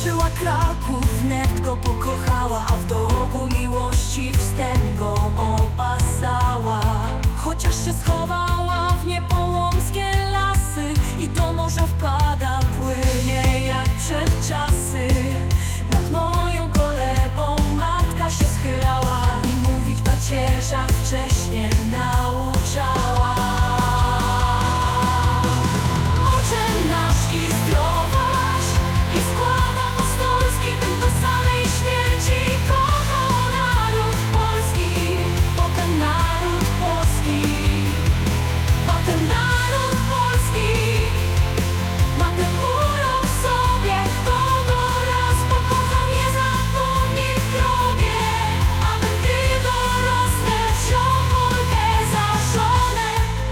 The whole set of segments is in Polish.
zobaczyła Kraków, wnet go pokochała, a w dołku miłości wstęp go opasała. Chociaż się schowała w niepołomskie lasy i do morza wpada, płynie jak przed czasy. Nad moją kolebą matka się schylała i mówić pacierza wcześnie nauczała. Ocze nasz i zdrowaś i skład apostolski, tym do samej śmierci kochał naród polski, potem naród polski, potem naród polski. Ma ten urok w sobie, kogo raz pokocha, nie zapomni w grobie, aby gdy dorosnę wziął Olgę za żonę.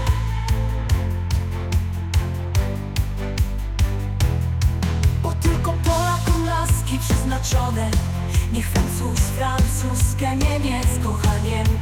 Bo tylko Polakom laski przeznaczone, niech Francuz francuskę, Niemiec kocha Niemiec.